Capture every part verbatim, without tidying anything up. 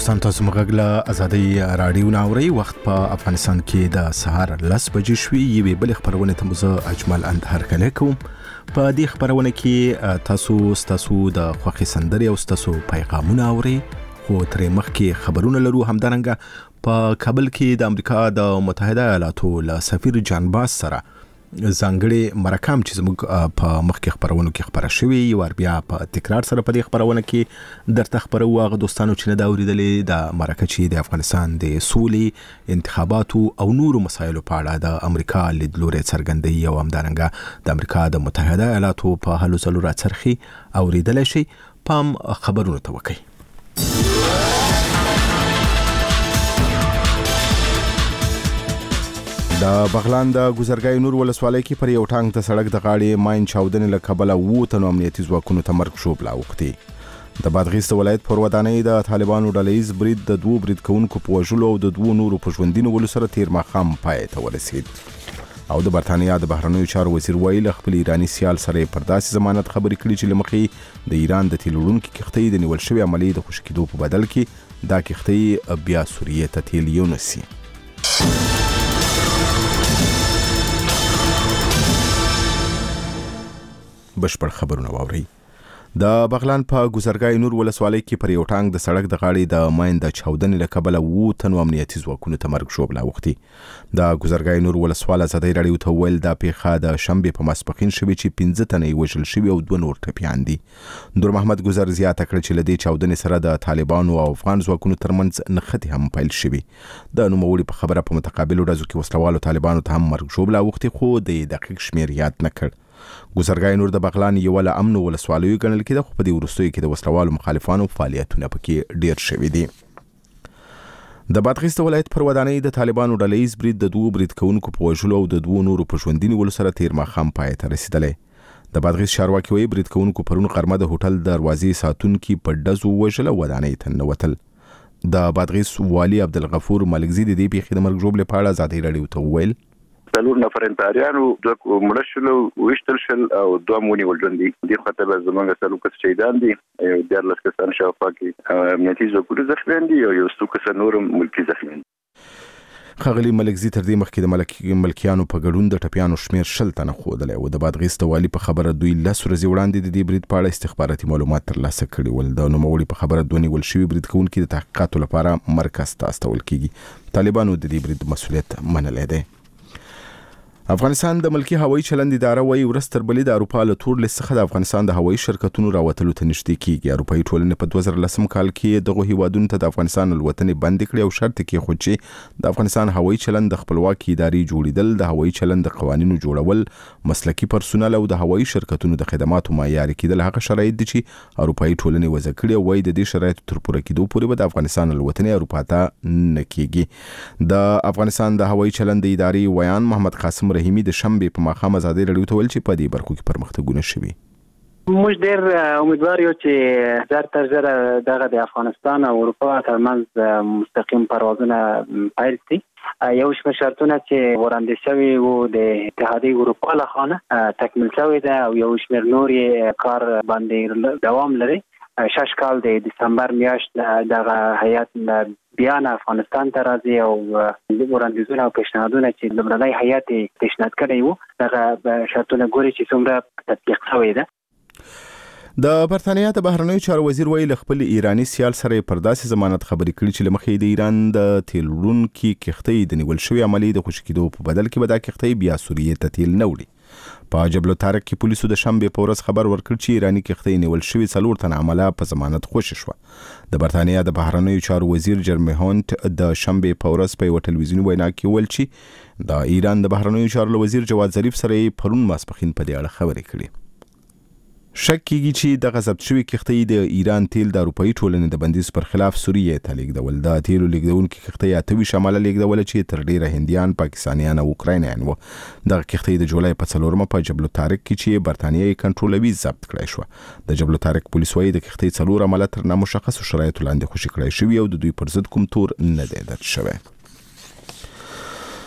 دوستان تاسو مغږ له ازادي رادیو ناوري وخت په افغانستان کې د سهار لس بجې شوي یوې بل خبرونه ته مزه اجمل اندهر کله کوم په دې خبرونه کې تاسو تاسو د خوخي سندري او تاسو پیغامونه اوري خو ترې مخکې خبرونه لرو همدارنګه په کابل کې د امریکا د متحده ایالاتو له سفیر جان باس سره ځانګړي مرکم چې زموږ په مخکې خبرونو کې خبره شوې یو بیا په تکرار سره په دې خبرونه کې درته خبرو هغه دوستانو چې نه دا اوریدلې د مرکه چې د افغانستان د سولې انتخاباتو او نورو مسایلو په اړه د امریکا لیدلوري څرګندوي او همدارنګه د امریکا د متحده ایالاتو په هلو ځلو راڅرخي اوریدل شي پام خبرونو ته وکړي. د بغلان د ګذرګای نور ولسوالۍ کې پر یو ټانک د سړک د غاړې ماین چاودنې له کبله وو تنو امنیتي ځواکونو ته مرګ شوبله اوښتې. د بادغیس ولایت پر ودانۍ د طالبانو ډلهییز برید د دوو برید کوونکو په وژلو او د دوو نورو په ژوندي نیولو سره تیر ماښام پای ته ورسید. او د برتانیا د بهرنیو چارو وزیر ویل خپل ایرانی سیال سره پر داسې ضمانت خبرې کړې چې لمخې د ایران د تیل وړونکي کښتۍ د نیول شوې عملیې د خوشي کېدو په بدل کې دا کښتۍ بیا سوریې ته تیل یونسي. بشپړ خبرونه واوري. د بغلان په ګذرګای نور ولسوالۍ کې پر یو ټانک د سړک د غاړې د ماین د چاودنې له کبله وو تنو امنیتي ځواکونو ته مرګ شوبله اوښتې. د ګذرګای نور ولسوال ازادي رادیو ته ویل دا پیښه د شنبې په ماسپښین شوې چې پنځه تنه یې وژل شوي او دوه نور ټپیان دي. نور محمد ګذر زیاته کړه چې له دې چاودنې سره د طالبانو او افغان ځواکونو ترمنځ نښتې هم پیل شوي. د نوموړي په خبره په متقابلو ورځو کې وسلوالو طالبانو ته هم مرګ شوبله اوښتې خو د دقیق شمیر یاد نه کړ. ګذرګای نور د بغلان یو له امن ولسوالیو ګڼل کېده خو په دې وروستیو کې د وسلوالو مخالفانو فعالیتونه پکې ډیر شوي دي. د بادغیس ولایت پر ودانۍ د طالبانو ډلهییز برید د دوو برید کوونکو په وژلو او د دوو نورو په ژوندي نیولو سره تیر ماښام پای ته رسېدلی. د بادغیس چارواکي وایي برید کوونکو پرون غرمه د هوټل دروازې ساتونکي په ډزو وژل او ودانۍ ته ننوتل. د بادغیس والي عبدالغفور ملکزي د دې پیښې د مرګ ژوبلې په اړه ازادي رادیو ته وویل څلور نفر انتحاریانو دوه مړه شول او ویشتل شول او دوه ونیول ژوندي. دې خاطر به زموږ څلور کس شهیدان دي، یو دیارلس کسان شاوخوا کې امنیتي ځواکونه زخمیان دي او یو څو کسان نور ملکي زخمیان دي. ښاغلي ملکزي تر دې مخکې د ملکیانو په ګډون د ټپیانو شمیر شل تنه ښودلی و. د بادغیس د والي په خبره دوی لس ورځې وړاندې د دې برید په اړه استخباراتي معلومات ترلاسه کړي ول. د نوموړي په خبره دوه نیول شوي برید کوونکي د تحقیقاتو لپاره مرکز ته استول کیږي. طالبانو د دې برید مسؤلیت منلی دی. افغانستان د ملکی هوایي چلند اداره وایي ورځ تر بلې د اروپا له تور لیست څخه د افغانستان د هوایي شرکتونو راوتلو ته نږدې کیږي. اروپایي ټولنې په دوه زره لسم کال کې دغه هیوادونو ته د افغانستان الوتنې بندې کړې او شرط یې کېښود چې د افغانستان هوایي چلند د خپلواکې ادارې جوړېدل، د هوایي چلند د قوانینو جوړول، مسلکي پرسونل او د هوایي شرکتونو د خدماتو معیاري کېدل هغه شرایط دي چې اروپایي ټولنې وضع کړي او وایي د دې شرایطو تر پوره کېدو پورې به د افغانستان الوتنې اروپا ته نه کېږي. د افغانستان د هوایي چلند د ادارې ویان محمد قاسم رحیمي د شنبې په ماښام ازادي رادیو ته ویل چې په دې برخو کې پرمختګونه شوي. موږ ډېر امیدوار یو چې زر تر زره دغه د افغانستان او اروپا ترمنځ مستقیم پروازونه پیل شي. یو شمېر شرطونه چې وړاندې شوي وو د اتحادیې اروپا لخوا نه تکمیل شوي ده او یو شمېر نور یې کار باندې دوام لري. شش کال د دسمبر میاشت دغه هیئت بیا افغانستان ته راځي او وړاندیزونه او پیشنهادونه چې لومړنی هیئت پیشنهاد کړی وو دغه شرطونه ګوري چې څومره تطبیق شوی ده. د برتانیا د بهرنیو چارو وزیر ویل خپل ایرانی سیال سره پر داسې ضمانت خبرې کړي چې لمخې د ایران د تیل وړونکي کښتۍ د نیول شوې عملیې د خوشي کېدو په بدل کې به دا کښتۍ بیا سوریې ته تیل نه وړي. په جبل الطارق کې پولیسو د شنبې په ورځ خبر ورکړ چې ایرانی کښتۍ نیول شوې څلور تنه عمله په ضمانت خوشي شوه. د برتانیا د بهرنیو چارو وزیر جرمی هونټ د شنبې په ورځ په یوه ټلویزیوني وینا کې وویل چې د ایران د بهرنیو چارو وزیر جواد ظریف سره یې پرون ماسپښین په دې اړه خبرې کړې. شک کیږي چې دغه ضبط شوي کښتۍ د ایران تیل د اروپایي ټولنې د بندیز پر خلاف سوریې ته لیږدول. د تیلو لیږدونکي کښتۍ اته ویشت عمله لیږدوله چې تر ډیره هندیان، پاکستانیان او اوکراینیان وو. دغه کښتۍ د جولای په څلورمه په جبل الطارق کې چې برتانیا یې کنټرولوي ضبط کړی شوه. د جبل الطارق پولیس وایي د کښتۍ څلور عمله تر نامشخصو شرایطو لاندې خوشي کړی شوي او د دوی پر ضد کوم تور نه دی درج شوی.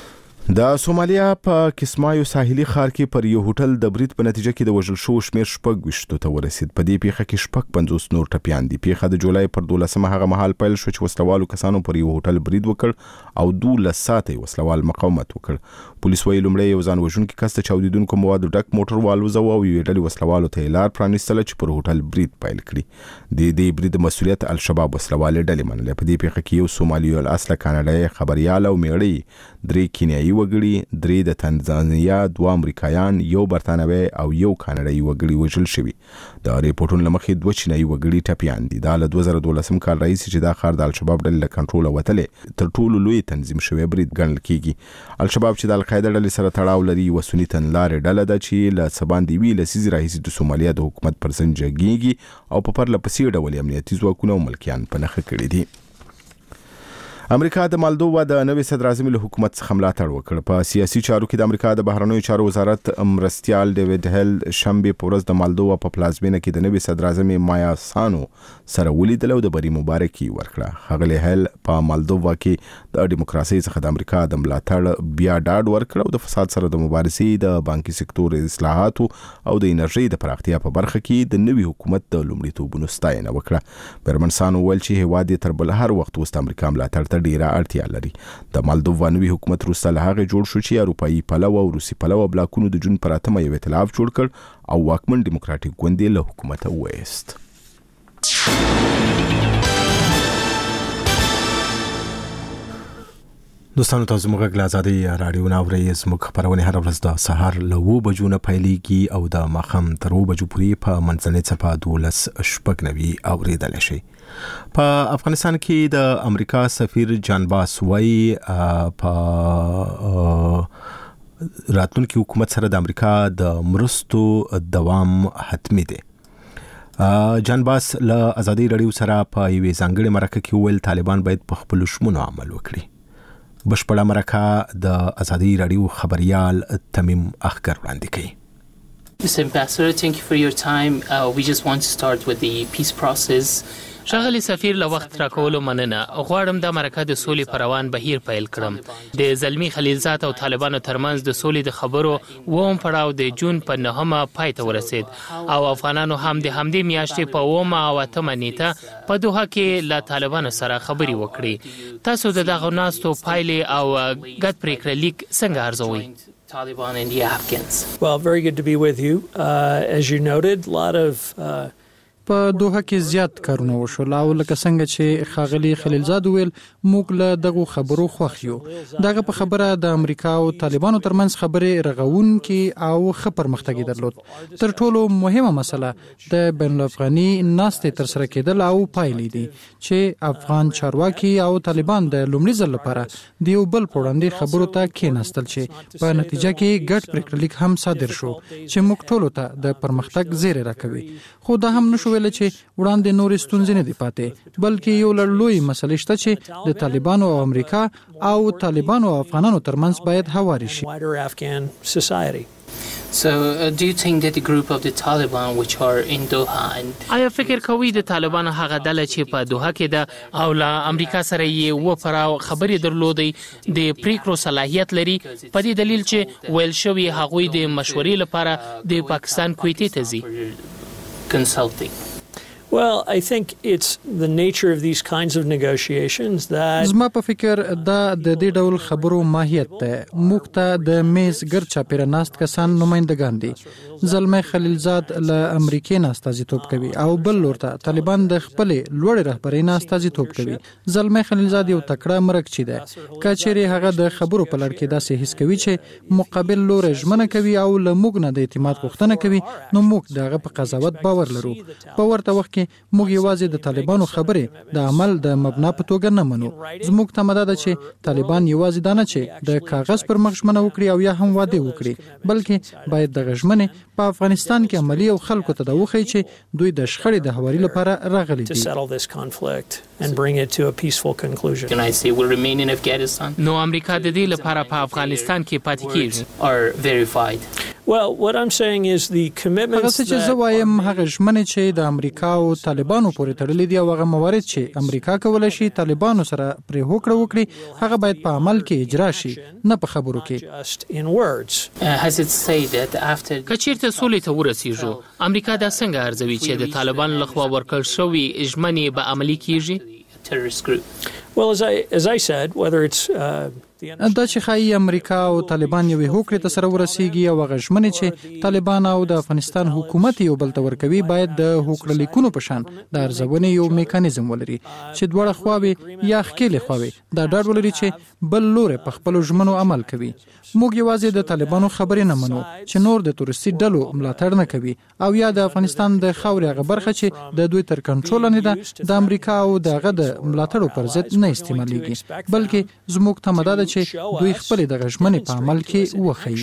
د سومالیا په کسمایو ساحلي ښار کې پر یو هوټل د برید په نتیجه کې د وژل شو شمیر شپږ ویشتو ته ورسید. په دې پیښه کې شپږ پنځوس نور ټپیان دي. پیښه د جولای پر دولسمه هغه مهال پیل شو چې وسلوالو کسانو پر یو هوټل برید وکړ او دولس ساعته وسلوال مقاومت وکړ. پولیس وايي لومړی یو ځان وژونکي کس د چاودیدونکو موادو ډک موټر والوزاوه او یو ډلې وسلوالو ته لار پرانیستله چې پر هوټل برید پیل کړي. د دې برید مسؤلیت الشباب وسلوال ډلې منله. په دې پیښه کې یو سومالیو الاصله کاناډایي خبريال او میړی، درې کینیایي وګړي، درې د تنزانیا، دوه امریکایان، یو برتانوي او یو کاناډایي وګړي وژل شوي. د ریپورتونو لمخې دوه چینایي وګړي ټپیان دي. دا له دوه زره دولسم کال راهیسې چې دا ښار د الشباب ډلې له کنټروله وتلی تر ټولو لوی تنظیم شوی برید ګڼل کیږي. الشباب چې د القاعده ډلې سره تړاو لري یوه سني تنلارې ډله ده چې له څه باندې یوې لسیزې راهیسې د سومالیا د حکومت پر ضد جنګیږي او په پرله پسې ډول امنیتي ځواکونه او ملکیان په نښه کړي دي. امریکا د مالدووا د نوي صدر اعظم له حکومت څخه ملاتړ وکړ. په سیاسي چارو کې د امریکا د بهرنیو چارو وزارت مرستیال ډیوډ هیل شنبه په ورځ د مالدووا په پلازمینه کې د نوي صدر اعظم مایا سانو سره ولیدل او د بری مبارکي ورکړه. هغه هیل په مالدووا کې د دیموکراسي څخه د امریکا د ملاتړ بیا ډاډ ورکړ او د فساد سره د مبارزې، د بانکي سکتور اصلاحاتو او د انرژي د پراختیا په برخه کې د نوي حکومت د لومړیتوبونو ستاینه وکړه. برمن سانو ویل چې هیواد یې تر بل هر وخت وست امریکا ملاتړ ډیره اړتیا لري. د مالدووا نوي حکومت وروسته له هغې جوړ شو چې اروپایي پلوه او روسي پلوه بلاکونو د جون پر اتمه یو ائتلاف جوړ کړ او واکمن دیموکراتیک ګوند یې له حکومته وایست. دوستانو تاسو موږ له آزادۍ راډیو نه اورئ. زموږ خپرونه هر ورځ د سهار له اوه بجو نه پیلېږي او د ماښام تر اوه بجو پورې په منځنۍ څپه دولس شپږ نوي اورېدلی شئ. په افغانستان کې د امریکا سفیر جان باس وايي په راتلونکي حکومت سره د امریکا د مرستو دوام حتمی دی. جان باس له آزادۍ راډیو سره په یوې ځانګړې مرکه کې وویل طالبان باید په خپلو شمونو عمل وکړي. بشپړه مرکه د آزادۍ راډیو خبريال تمیم اخګر وړاندې کوي. Mister Ambassador, thank you for your time. Uh, we just want to start with the peace process. ښاغلی سفیر له وخت راکولو مننه. غواړم د مرکه د سولې پر روان بهیر پیل کړم. د زلمی خلیلزاد او طالبانو ترمنځ د سولې د خبرو اووم پړاو د جون په نهمه پای ته ورسید او افغانانو هم د همدې میاشتې په اوومه او اتمه نیټه په دوحه کې له طالبانو سره خبرې وکړې. تاسو د دغو ناستو پایلې او ګډ پریکړه لیک څنګه ارزوئ؟ Taliban and the Afghans. Well, very good to be with you. Uh, as you noted, a lot of uh, په دوحه کې زیات کارونه وشول او لکه څنګه چې خاغلی خلیلزاد ویل موږ له دغه خبرو خوښ یو. دغه په خبره د امریکا او طالبانو ترمنځ خبرې رغون کې او ښه پرمختګ درلود. تر ټولو مهمه مسله د بین الافغاني ناستې تر سره کېدل او پایلې دي چې افغان چارواکي او طالبان د لومړي ځل لپاره د یو بل په وړاندې خبرو ته کېناستل چې په نتیجه کې ګډ پریکړه لیک هم صادر شو چې موږ ټولو ته د پرمختګ زیری راکوي. خو دا هم نشو ویل چې وړاندې نورې ستونزې نه دي پاتې، بلکې یو لوی مسلې شته چې د طالبانو او امریکا او طالبانو او افغانانو ترمنځ باید هواري شي. So uh, do you think that the group of the Taliban which are in Doha and آیا فکر کوي د طالبانو هغه ډله چې په دوحه کې ده او له امریکا سره یې و پراو خبرې درلودې د پریکړو صلاحیت لري په دې دلیل چې ویل شوی هغوی د مشورې لپاره د پاکستان کویتې ته ځي؟ consulting? Well, I think it's the nature of these kinds of negotiations that زما په فکر دا د دې ډول خبرو ماهیت ده. موږ ته د میز ګرد چاپیره ناست کسان نمائندگان دي. زلمی خلیلزاد له امریکې نه استازیتوب کوي او بل لور ته طالبان د خپلې لوړې رهبرۍ نه استازیتوب کوي. زلمی خلیلزاد یو تکړه مرکچی ده. کچېرې هغه د خبرو په لړ کې داسې حس کوي چې مقابل لور ژمنه کوي او له موږ نه د اعتماد غوښتنه کوي، نو موږ دغه په قضاوت باور لرو. په ورته وخت کې موږ یوازې د طالبانو خبرې د عمل د مبنا په توګه نه منو. زموږ تمه ده چې طالبان یوازې دا نه چې د کاغذ پر مخ ژمنه وکړي او یا هم واده وکړي، بلکې باید دغه ژمنې په افغانستان کې عملي او خلکو ته دا وښيي چې دوی د شخړې د هواري لپاره راغلي دي. نو امریکا د دې لپاره په افغانستان کې پاتې کیږي. are verified. Well, what I'm saying is the commitments هغه څه چې زه وایم هغه ژمنې چې د امریکا او طالبانو پورې تړلې دي او هغه موارد چې امریکا کولای شي طالبانو سره پرې هوکړه وکړي هغه باید په عمل کې اجرا شي نه په خبرو کې. کچیرته سولې ته ورسیږو امریکا دا څنګه ارزوي چې د طالبانو لخوا ورکړل شوی ژمنې به عملي کیږي؟ Well, as I as I said, whether it's uh, دا چې خایي امریکا او طالبان یو هوکړې ته سره ورسیږي او هغه ژمنې چې طالبان او د افغانستان حکومت یو بل ته ورکوي باید د هوکړه لیکونو په شان د ارزونې یو میکانیزم ولري چې دواړه خواوې یا ښکېلې خواوې دا ډاډ ولري چې بل لوري په خپل ژمنو عمل کوي. موږ یوازې د طالبانو خبرې نه منو چې نور د تورستي ډلو ملاتړ نه کوي او یا د افغانستان د خاورې هغه برخه چې د دوی تر کنټرول نه ده د امریکا او دغه د ملاتړو پر ضد نه استعمالېږي بلکې زموږ تمه ده چې دوی خپل د غژمنې په عمل کې وښيي.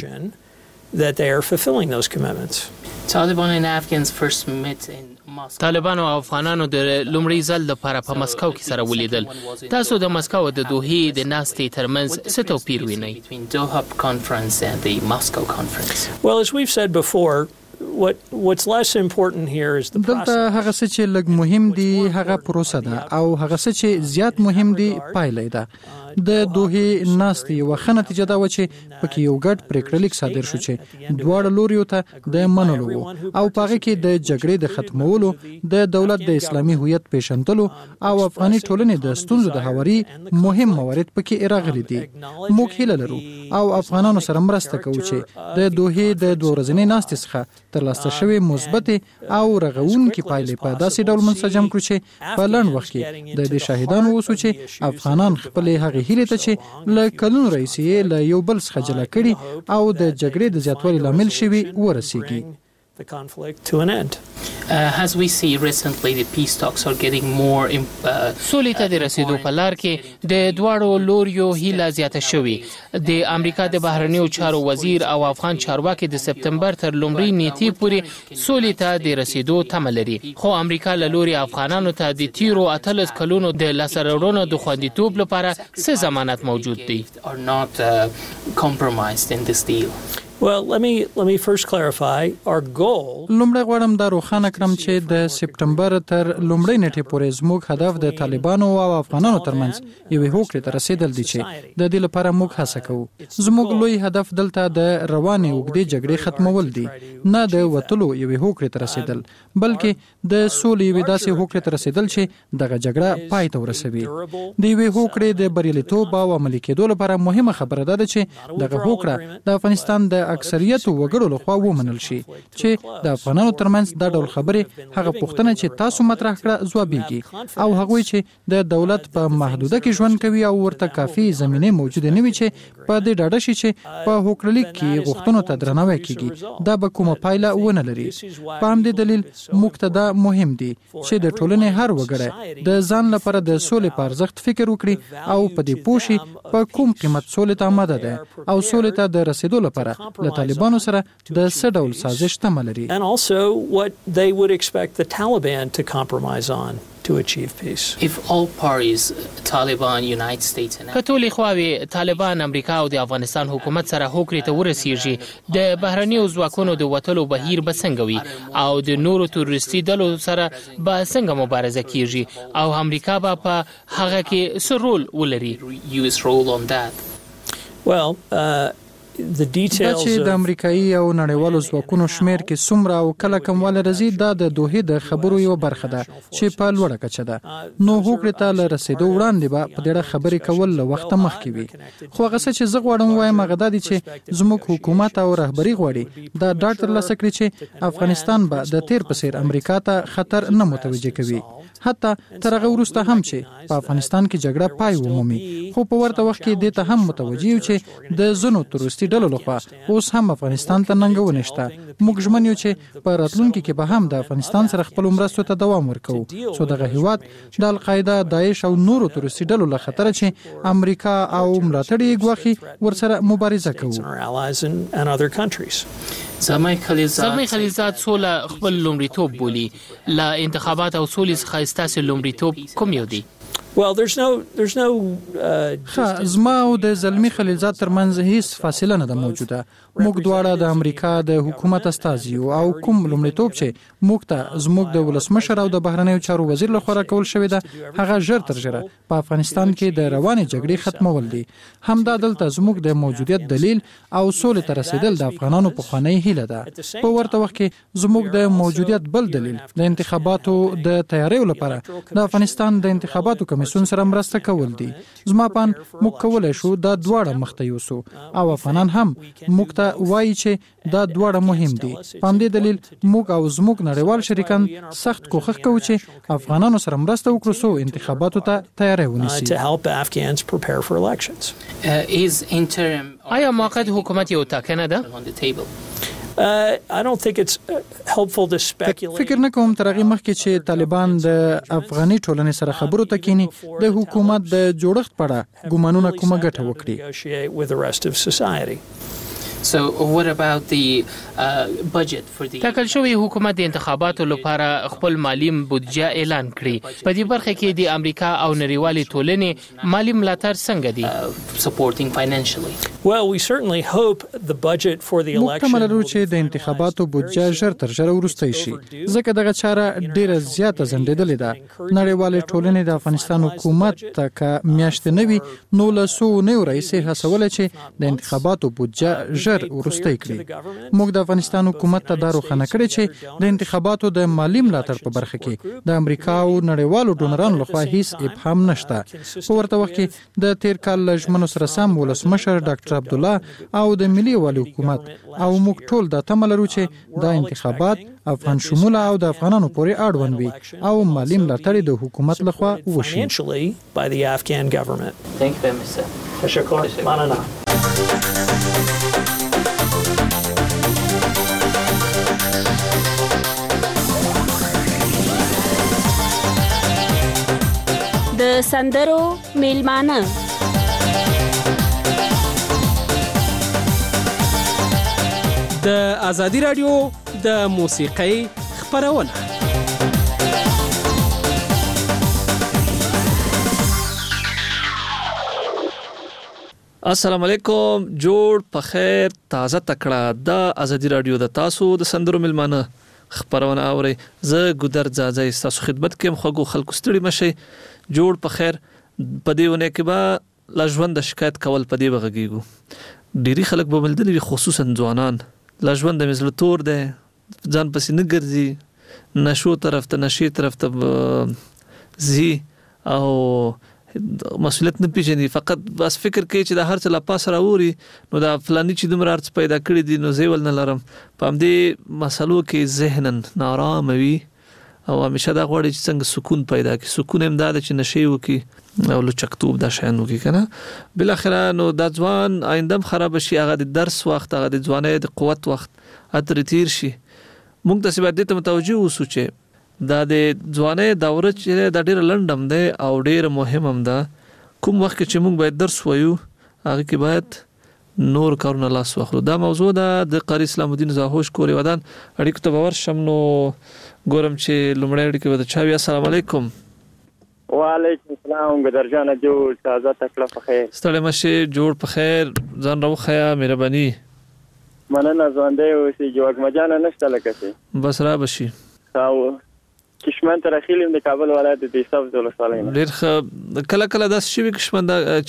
That they are fulfilling those commitments. Taliban and Afghans first met in Moscow. طالبان او افغانانو د لومړي ځل لپاره په مسکو کې سره ولیدل. تاسو د مسکو د دوحې د ناستې ترمنځ څه توپیر وینئ؟ Between Doha conference and the Moscow conference. Well, as we've said before, what what's less important here is the process. دلته هغه څه چې لږ مهم دي هغه پروسه ده او هغه څه چې زیات مهم دي پایله ده. د دوحې ناستې یو ښه نتیجه دا و چې پکې یو ګډ پریکړه لیک صادر شو چې دواړه لوریو ته د منلو او په هغه کې د جګړې د ختمولو د دولت د اسلامي هویت پیژندلو او افغاني ټولنې د ستونزو د هواري مهم موارد پکې راغلي دي. موږ هیله لرو او افغانانو سره مرسته کوو چې د دوحې د دوه ورځې ناستې څخه ترلاسه شوی مثبت او رغونکې پایلې په داسې ډول منسجم کړو چې په لنډ وخت کې د دې شاهدانو اوسو چې افغانان خپل هغه هیله ته چې له کلونو راهیسې له یو بل څخه جلا کړي او د جګړې د زیاتوالي لامل شوي ورسیږي. The conflict to an end. Uh, as we see recently, the peace talks are getting more. Uh, سولې ته د رسیدو په لار کې د دواړو لوریو هیله زیاته شوې. د امریکا د بهرنیو چارو وزیر او افغان چارواکي د سپتمبر تر لومړۍ نیټې پورې سولې ته د رسیدو تمه لري. خو امریکا له لوري افغانانو ته د تیرو اتلس کلونو د لاسته راوړنو د خوندیتوب لپاره څه ضمانت موجود دی؟ are not uh, compromised in this deal. Well, let me let me first clarify our goal. لومړی غواړم دا روښانه کړم چې د سپتمبر تر لومړۍ نیټې پورې زموږ هدف د طالبانو او افغانانو ترمنځ یوې هوکړې ته رسیدل دي چې د دې لپاره موږ هڅه کوو. زموږ لوی هدف دلته د روانې اوږدې جګړې ختمول دي نه د وټلو یوې هوکړې ته رسیدل بلکې د سولې یوې داسې هوکړې ته رسیدل چې دغه جګړه پای ته ورسوي. د یوې هوکړې د بریالیتوب او عملي کېدو لپاره مهمه خبره ده چې دغه هوکړه د افغانستان د اکثریت وګړو لخوا ومنل شي چې د افغانانو ترمنځ دا ډول خبرې هغه پوښتنه چې تاسو مطرح کړه ځوابيږي او هغه چې د دولت په محدوده کې ژوند کوي او ورته کافي زمينه موجوده نه وي چې په دې ډاډه شي چې په هوکړلیک کې غوښتنو ته درناوی کیږي دا به کومه پایله ونه لري. په همدې دلیل مقتدا مهم دي چې د ټولنې هر وګړی د ځان لپاره د سولې په ارزښت فکر وکړي او په دې پوښي په کوم قیمت سولې ته آماده ده او سولې ته د رسیدو لپاره له طالبانو سره د څه ډول سازش تمه لري. And also what they would expect the Taliban to compromise on to achieve peace. If all parties, Taliban, United States and کټولې خواوې طالبان امریکا او د افغانستان حکومت سره هوکړې ته ورسیږي د بهرنیو ځواکونو د وټلو بهیر به څنګه وي او د نورو تروریستي ډلو سره به څنګه مبارزه کیږي او امریکا به په هغه کې څه رول ولري؟ U S role on that. Well, uh the details چې د امریکایي او نړیوالو ځواکونو شمیر کې څومره او کله کمواله راځي دا د دوحې د خبرو یو برخه ده چې په لوړه کچه ده. نو هوکړې ته له رسیدو وړاندې به په ډېره خبرې کول له وخته مخکې وي. خو هغه څه چې زه غواړم وایم هغه دا دي چې زموږ حکومت او رهبري غواړي دا ډاډ ترلاسه کړي چې افغانستان به د تیر په څیر امریکا ته خطر نه متوجه کوي حتی تر هغه وروسته هم چې په افغانستان کې جګړه پای ومومي. خو په ورته وخت کې د ته هم متوجه یو چې د زونو تروریستي ډلو لخوا اوس هم افغانستان ته ننګونه شته. موږ ژمن یو چې په راتلونکي کې به هم د افغانستان سره خپل مرستو ته دوام ورکوو څو دغه هیواد د القاعده، داعش او نورو تروریستي ډلو له خطر چې امریکا او ملاتړي ګواخي ورسره مبارزه کوو. زلمی زلمی خلیلزاد سوله خپل لومړیتوب بولي. له انتخابات او سولې څخه ستاسو لومړیتوب کوم یو دی؟ Well, there's no there's no uh ښه زما او د زلمی خلیلزاد ترمنځ هیڅ فاصله نه ده موجوده. موږ دواړه د امریکا د حکومت استازي او کوم لومړیتوب چې موږ ته زموږ د ولسمشر او د بهرنیو چارو وزیر لخوا راکول شوی ده هغه ژر تر ژره په افغانستان کې د روانې جګړې ختمول دي. همدا دلته زموږ د موجودیت دلیل او سولې ته رسیدل د افغانانو پخوانی هیله ده. په ورته وخت کې زموږ د موجودیت بل دلیل د انتخاباتو د تیاریو لپاره د افغانستان د انتخاباتو کمیسیون سره مرسته کول دي. زما پان موږ کولای شو دا دواړه مخته یوسو او افغانان هم موږ ته وایي چې دا دواړه مهم دي. په همدې دلیل موږ او زموږ نړیوال شریکان سخت کوښښ کوو چې افغانانو سره مرسته وکړو څو انتخاباتو ته تیاری ونیسي. آیا موقت حکومت یو ټاکنه ده؟ Uh, I don't think it's uh, helpful to speculate. فکر نه کوم تر هغه مخکې چې طالبان د افغاني ټولنې سره خبرو ته کینی د حکومت د جوړښت په اړه ګومانونه کومه ګټه وکړي. So what about the uh, budget for the ټاکل شوی حکومت د انتخاباتو لپاره خپل مالی بودجه اعلان کړی. په دې برخه کې د امریکا او نړیوالې ټولنې مالی ملاتړ څنګه دی؟ uh, supporting financially? Well, we certainly hope the budget for the election. مکمل لرو چې د انتخاباتو بودجه ژر تر ژره وروسته شي. ځکه دغه چاره ډیره زیاته ځنډېدلې ده. نړیوالې ټولنې د افغانستان حکومت ته که میاشتې نه وي نو له څو نویو راهیسې هڅولی چې د انتخاباتو بودجه ژر ورسته کړي. موږ د افغانستان حکومت ته دا روښانه کړی چې د انتخاباتو د مالی ملاتړ په برخه کې د امریکا او نړیوالو ډونرانو لخوا هیڅ ابهام نشته. په ورته وخت کې د تیر کال له ژمنو سره سم ولسمشر ډاکټر عبدالله او د ملي والي حکومت او موږ ټول د تمه لرو چې دا انتخابات افغان شموله او د افغانانو پورې اړوند وي او مالی ملاتړ د حکومت لخوا وشي. Thank you very much, sir. تشکر. مننه. د سندرو میلمانه د ازادي رادیو د موسیقۍ خبرونه. السلام علیکم. جوړ په خیر تازه تکړه د ازادي رادیو د تاسو د سندرو میلمانه خبرونه اوري. زه ګودر ځاځي تاسو خدمت کوم. خو خلکو ستړي مشي. جوړ په خیر په دیونه کې با لاجوند شکایت کول په دی وغږیږو. ډيري خلک به ملدلي خصوصا ځوانان لاجوند د مثل تور ده ځان پسې نه ګرځي نشو طرف ته نشي طرف ته زی او مسؤلیت نه پیژني. فقط بس فکر کوي چې د هر څه لا پاس راوري نو دا فلاني چې دومره ارڅ پیدا کړی دي نو زیول نه لرم. په همدې مسلو کې ذهنن نارام وي او همیشه دا غواړي چې څنګه سکون پیدا کړي. سکون هم دا چې نشي وکي او لچکتوب دا شان وکي کنه. بل اخر نو د ځوان آیندم خراب شي. هغه د درس وخت هغه د ځوانۍ د قوت وخت اتر تیر شي. موږ د سبا د ته متوجي اوسو چې دا د ځوانۍ دوره چې د ډېر لنډم ده او ډېر مهم هم ده. کوم وخت چې موږ باید درس وایو هغه کې باید نور کارونه لاس واخلو. دا موضوع ده د قاری اسلام الدین زاهوش کوري ودان اړیکو ته باور شم. نو ګورم چې لمړی اړیکه ودا چاوي. السلام علیکم. وعلیکم السلام. ګدر جان جو تازه تکړه په خیر. ستړي مشه جوړ په خیر. ځان راوخیا مهرباني. مننه ځوندې اوسې جوګ مجانه نشته لکه څه بس را بشي. او کشمن تر اخیلم د کابل ولایت د دیساف دولت سالین ډېر کله کله داس شي کشمن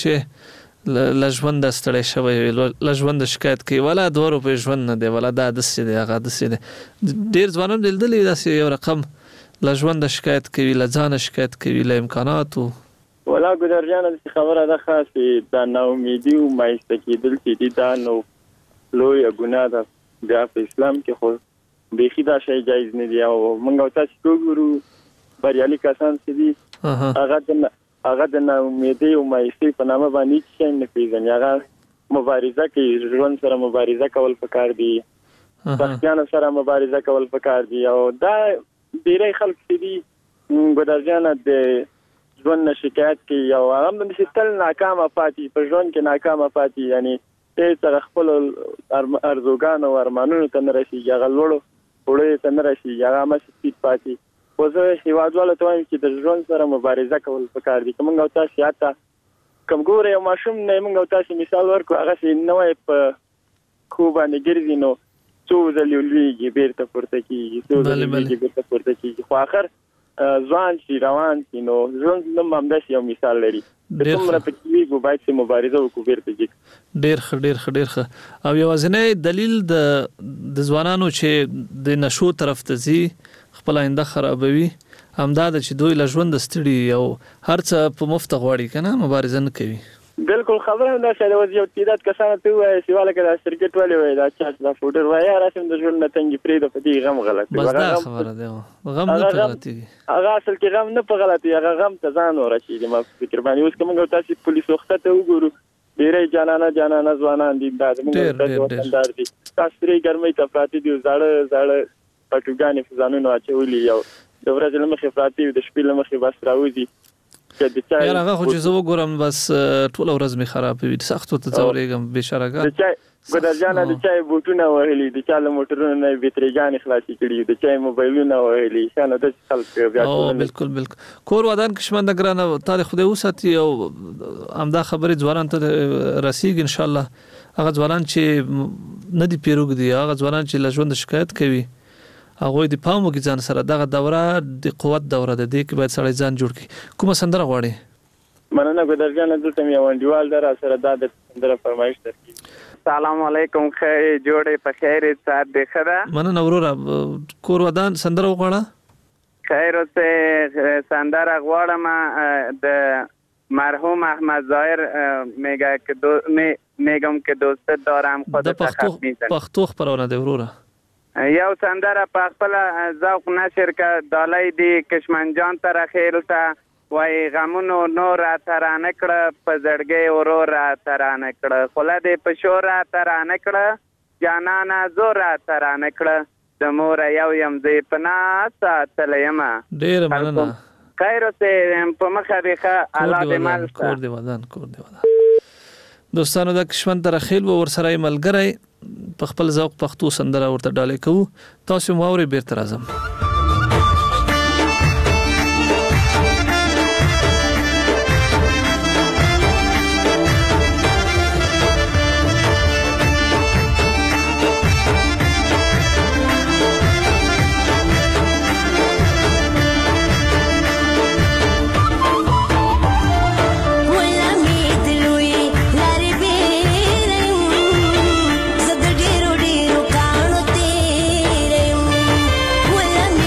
چې لژوند ستړی شوی لژوند شکایت کوي ولا دوه روپې ژوند نه دی ولا دا د سې دی هغه د سې دی. ډېر ځوانان دلدلې داسې یو رقم لژوند شکایت کوي لځان شکایت کوي له امکاناتو. ولا ګدر جان د خبره ده خاصه د نو امیدي او مایسته کېدل چې دي دا نو لوی ګناه ده. بیا په اسلام کې خو بيخي دا شی جایز نه دی او موږ تاسو وګورو بریالي کسان چې دي هغه د هغه د امیدي او مایسته په نامه باندې چې نه پیژني. هغه مبارزه کوي ژوند سره مبارزه کول پکار دي. سختیانو سره مبارزه کول پکار دي او دا ډیری خلک چې دي ګدرجانه د ژوند شکایت کوي او هغه د شتل ناکامه پاتې په ژوند کې ناکامه پاتې یعنی ته تر خپل ارزوګان او ارمانونو ته نه رسیږي. هغه لوړو وړي ته نه رسیږي. هغه مې سپیټ پاتې خو زه هیوادوالو ته وایم چې د ژوند سره مبارزه کول پکار دي. که موږ او تاسې حتی کوم ګوره یو ماشوم نه موږ او تاسې مثال ورکړو هغسې نوی په خو باندې ګرځي نو څو ځلې لویږي بیرته پورته کېږي څو ځلې لویږي بیرته پورته کېږي خو آخر ځوان شي روان شي نو ژوند هم همداسې یو مثال لري. څومره پکې وي باید چې مبارزه وکړو بیرته ځي. ډېر ښه ډېر ښه ډېر ښه. او یوازینی دلیل د د ځوانانو چې د نشو طرف ته ځي خپل آینده خرابوي همدا ده چې دوی له ژونده ستړي او هر څه په مفته غواړي که نه مبارزه نه کوي. بالکل خبره هم داسې ده. اوس یو تعداد کسانو ته ووایه چې واله که دا کرکټ ولې وایي دا چا چې دا فوټر وایي هر اسم د ژوند نه تنګې پرېږده په دې غم غلط بس دا خبره ده غم نه په غلطېږي. هغه اصل کې غم نه په غلطېږي هغه غم ته ځان ورسېږي ما فکر باندې. اوس که موږ تاسې پولیس وخته ته وګورو ډېری جانانه جانانه ځوانان دي دا زموږ وطندار دي تاسو درې ګرمۍ ته پراته دي زاړه زاړه پټوګانې فضانونو اچولي یو د ورځې له مخې پراته وي د شپې له مخې بس راوځي یار هغه خو چې زه وګورم بس ټوله ورځ مې خرابوي سختو ته ځورېږم بېشرګه. د چای ګودرجانه د چای بوټونه وهلي د چا له موټرونو نه بېترېګانې خلاصې کړي د چای موبایلونه وهلي ښه نو داسې خلک بیا بالکل بالکل کور ودان کې شمنده ګرانه تا خدای وساتي او همدا خبرې ځوانان ته رسېږي انشاءالله. هغه ځوانان چې نه دي پیروږ دي هغه ځوانان چې له ژونده شکایت کوي هغوی د پام وکړي ځان سره دغه دوره د قوت دوره ده دې کې باید سړی ځان جوړ کړي. کومه سندره غواړې؟ مننه ګودرجانه دلته مې یو انډیوال ده راسره دا د سندره فرمایش درکړي. سلام علیکم ښه جوړې په خیر ساعت دې ښه ده؟ مننه وروره کور ودان سندره وغواړه. خیر اوسې سندره غواړم د مرحوم احمد ظاهر میگم که دوست دارم خودت خط میزنی. پښتو خپرونه ده وروره. یو سندره په خپل ذوق نشر که دالۍ دی کشمنجان ته رخیل ته وایي غمونو نو راته رانه کړه په زړګۍ ورو راته رانه کړه خوله دې په شور راته رانه کړه جانانه زور راته رانه کړه د موره یو یم زه یې په ناز ساتلی یمه. ډېره مننه. خیر اوسې په مخه دې ښه الله دې مل شه. کور دې ودان کور دې ودان. دوستانو دا کشمن ته رخیل و ورسره یې ملګری په خپل ذوق پښتو سندره ورته ډالۍ کوو تاسو مو اورئ بیرته راځم. Well, I'm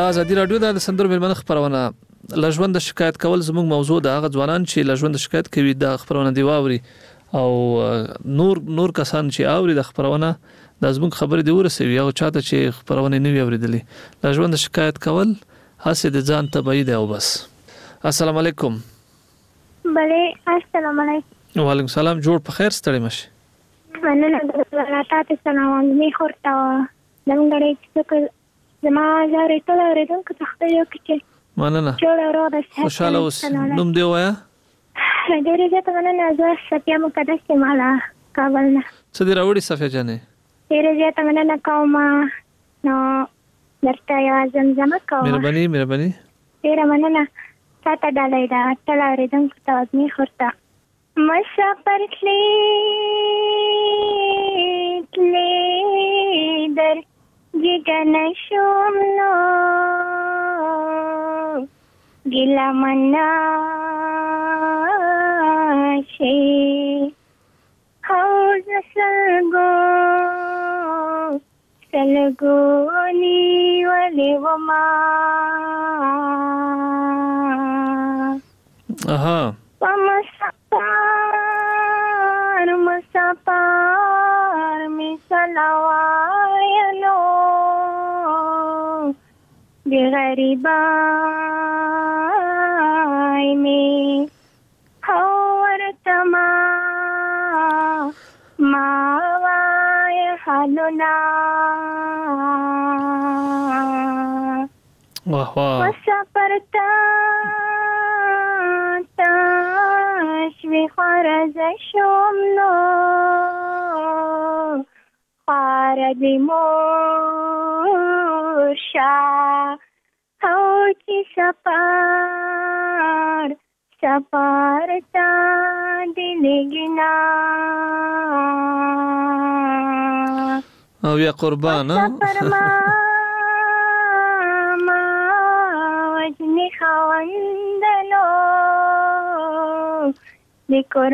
دا ازادي رادیو د سندرو ملمنه خبرونه لژوند شکایت کول زموږ موضوع د هغه ځوانان چې لژوند شکایت کوي د خبرونه دی واوري او نور نور کسان چې اوري د خبرونه د زموږ خبرې دی ورسوي او چاته چې خبرونه نه وي اوریدلې لژوند شکایت کول هڅه د ځان تبعید او بس. السلام علیکم. بله السلام علیکم. وعلیکم السلام. جوړ په خیر ستړي مشه. مننه تاسو سلام می خورتا دمګړې چې زما زاري ټول اوریدونکو ته خدای یو کې مننه. جوړ او د خوشاله اوس. نوم دی وایا؟ ډېر زیات مننه. زه صفیه مقدس مالا کابل نه. څه دی راوړي صفیه جانې؟ ډېر زیات مننه کوم. نو درته یو زمزمه کوم. مهرباني مهرباني. ډېر مننه. تاته ډالۍ دا ټول اوریدونکو ته می خورتا. مسافر تلی تلی در گیگن شوم نو گیلا منا شی حوز سلگو سلگو نیولی وما. اها مسافر مسافر می سلوایلو بی غریبای می حورتما ما وای حالونا واه واه مسافر تا تشوی خارز شمنو خاردی مرشا هوچی سپار سپار تا دلگنا او یا قربان سپر ما ما وجنی خواندنو دیکور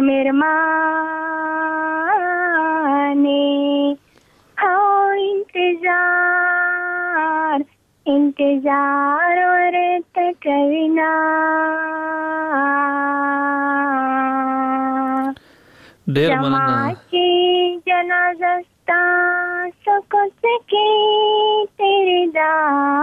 میرمانی ہاو انتظار انتظار ورت کوینا ډیر مننه. جماعتی جنازستا سکو سکی تیری دا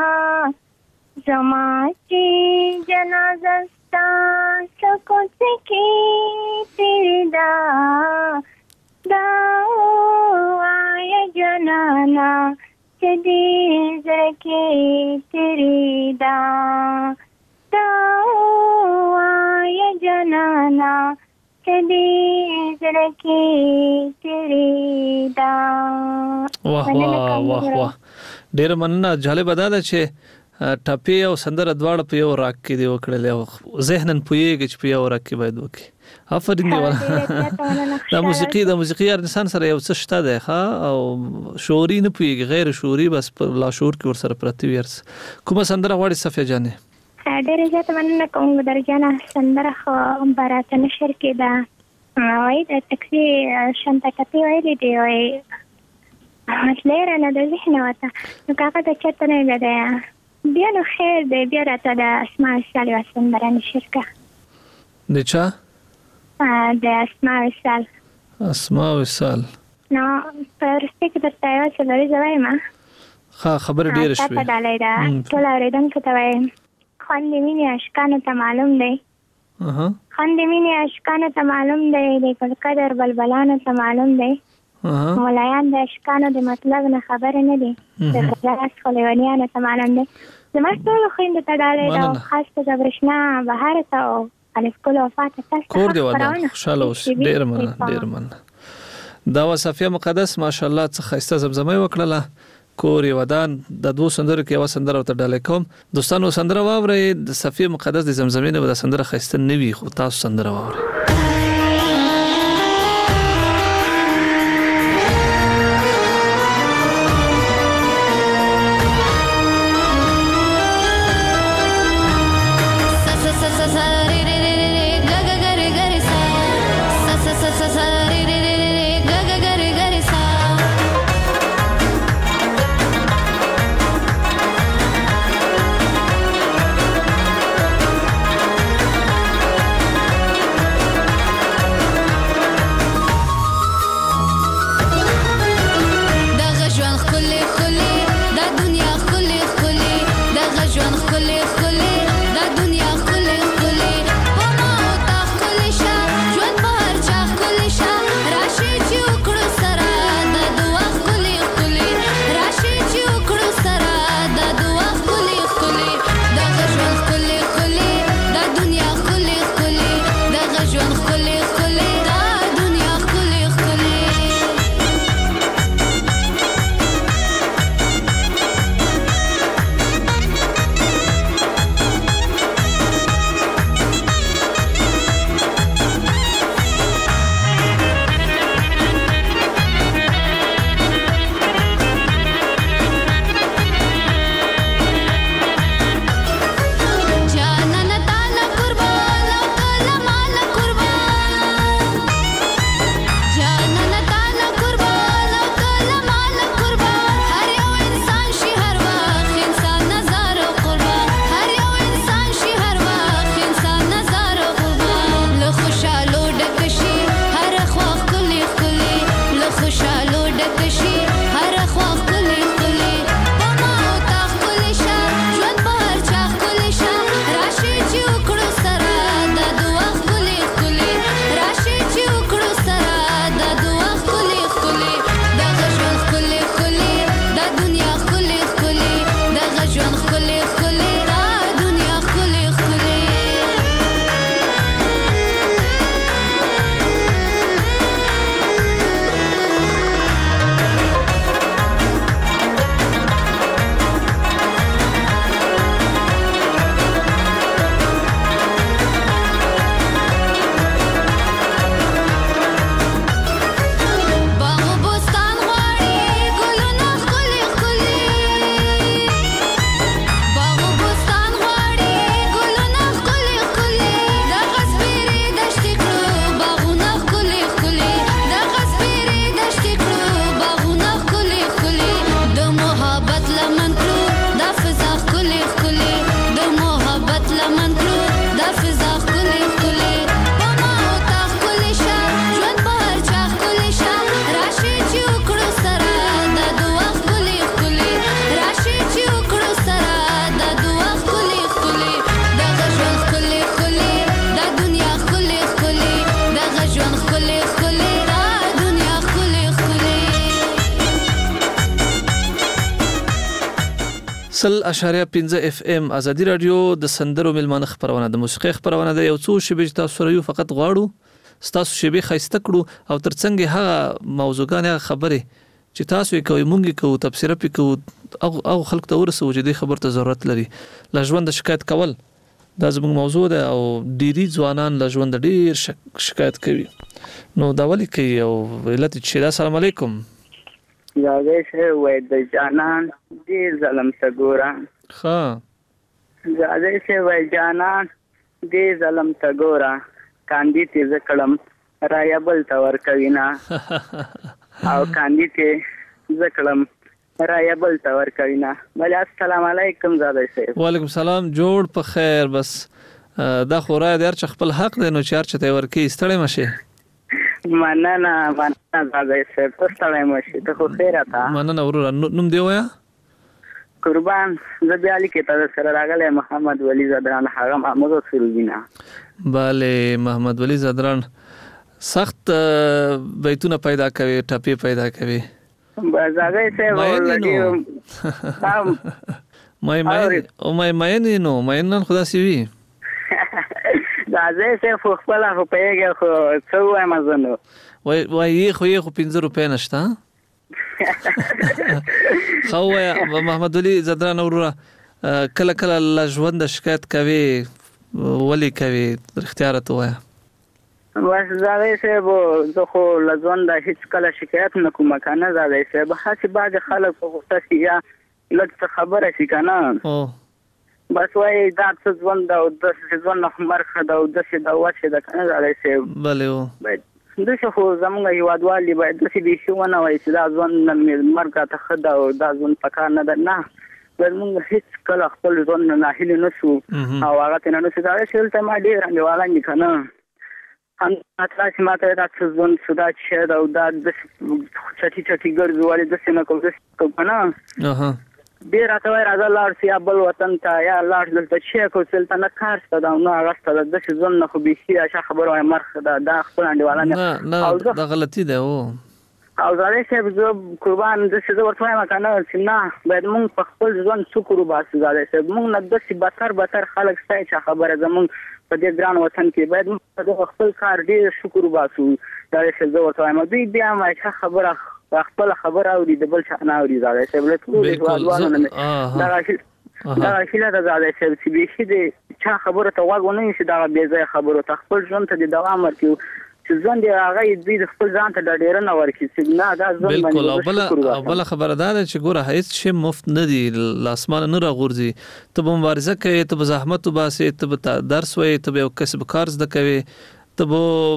جماعتی جنازستا سکو سکی تیری دا دا آیا جنانا چدی زرکی تیری دا دا آیا جنانا چدی زرکی تیری دا. واه واه واه واه ډیر مننه. جالب ده چې ټاپي او سندره دواړه په یو راک کې دی وکړل او ذهنن پویږي چې په یو راک کې باید وکړي. افرین دی ولا دا موسیقي د موسیقي انسان سره یو څه شته ده ښا او شعوري نه پویږي غیر شعوري بس په لا شعور کې ور سره پرتی ورس. کومه سندره غواړي صفیه جانې؟ ډېر زیات مننه کوم درجانه سندره خو برات نشر کې دا وای د تکسي شانتا کپی ویلې دی وای مسلره نه د ذهن وته نو کاکا د چته نه ده بیا نو خیر دی بیا راته د اسماء السال سندره نشر کا دچا د اسماء السال اسماء السال نو پرسته کې د تایو څلوري ځای ما ها خبر ډیر شوی تاسو ډالۍ دا ټول اوریدونکو ته وایم خاندې مینې اشکانو ته معلوم دی اها خاندې مینې اشکانو ته معلوم دی د قدر بلبلانو ته معلوم دی اها مولایان د اشکانو د مطلب نه خبر نه دي د غلاس خلیوانیانو ته معلوم دی زما ټول خويند ته ډالۍ دا خاص ته برښنا بهار ته او الف کول وفات تاسو کور دی ودا خوشاله اوس ډیر مننه ډیر مننه. دا وصفیه مقدس ماشاءالله څه خسته زمزمه وکړه کوري ودان د دوه سندرو کې یو سندره ته ډالۍ کوم دوستانو سندره واوري د صفیه مقدس د زمزمې نه د سندره خسته نوي خو تاسو سندره واوري. سل اشاریه پنځه اف ام ازادي رادیو د سندرو ملمانه خبرونه د موسیقي خبرونه د یو څو شی به تاسو سره یو فقط غواړو تاسو شی به خسته کړو او ترڅنګ هغه موضوعګان هغه خبره چې تاسو یې کوي مونږ کوو تفسیر پې کوو او او خلک ته ورسو چې دې خبر ته ضرورت لري لا ژوند شکایت کول دا زموږ موضوع ده او ډيري ځوانان لا ژوند ډیر شک شکایت کوي نو دا ولي کوي او علت چې السلام علیکم یا دې وای د جانان دې ظلم سګورا ها یا دې وای جانان دې ظلم سګورا کاندي تیز کلم رايبل تور کوینا او کاندي ته زکلم رايبل تور کوینا بل السلام علیکم زاده صاحب وعلیکم السلام جوړ په خیر بس دا خورای در چې خپل حق دی نو چار چته ورکی ستړی مشه مننه مننه زاده صاحب ستړی مشه ته خو خیر اته مننه ورور نوم دی وایا قربان زبیالی کې تاسو سره راغله محمد ولی زدران هغه محمود سروینا bale محمد ولی زدران سخت بیتونه پیدا کوي ټاپي پیدا کوي بازاګه ته ولګي مای مای او مای مای نو مای نن خدا سی وی زاګه ته خو خپل خو پیګه خو څو امازون وای وای خو یې خو پنځه روپې نشته خو محمد ولی زدران اورا کله کله لژوند شکایت کوي ولی کوي اختیارات وای بس زاوی صاحب زه خو لزون د هیڅ کله شکایت نه کوم کنه زاوی صاحب هڅه باج خلک په غوښته شي یا لږ خبره شي کنه او بس وای دا څه ځوان دا د څه ځوان نه مرخه دا د څه دا واشه دا کنه زاوی صاحب bale او دغه خو زمونږ یو ادوالي باید د څه دي شو نه وای چې دا ځوان نه مرګه ته خدا او دا ځوان پکار نه ده نه زمونږ هیڅ کله خپل ځوان نه هیله نشو او هغه ته نه څه دا شل ته ما ډیر انډیواله نه کنه هم اطلاع چې ماته دا څه ځون سودا چې دا دا د چټي چټي ګرځولې د سینه کو د کنه اها ډیر راته راځه لار سی بل وطن ته یا لار دلته چې کو سلطه نه کار ستدا نو هغه ستدا د څه ځون نه خو به شي اشه خبره وای مرخ دا دا خپل انډیواله نه نه دا غلطي ده او او زاره چې زه قربان د څه ورته ما کنه چې نه باید مونږ په خپل ځوان شکر وباسو زاره چې مونږ نه د څه بتر بتر خلک ستای چې خبره زمونږ په دې ګران وطن کې باید موږ د خپل کار ډیر شکر وباسو دا چې زه ورته ما دوی بیا ما چې خبره خپل خبره او د بل څه نه اوري زاره چې بل ټول دا راځي دا شیله دا زاده چې به شي د چا خبره ته واغونه شي دا به ځای خبره ته خپل ژوند ته د دوام ورکړي چې ځوان دی هغه دې خپل ځان ته ډیر نه ورکړي چې نه دا ځوان بالکل او بل خبره ده چې ګوره هیڅ شی مفت نه دی لاسمان نه راغورځي ته مبارزه کوي ته زحمت وباسي ته درس وایي ته یو کسب کار زده کوي ته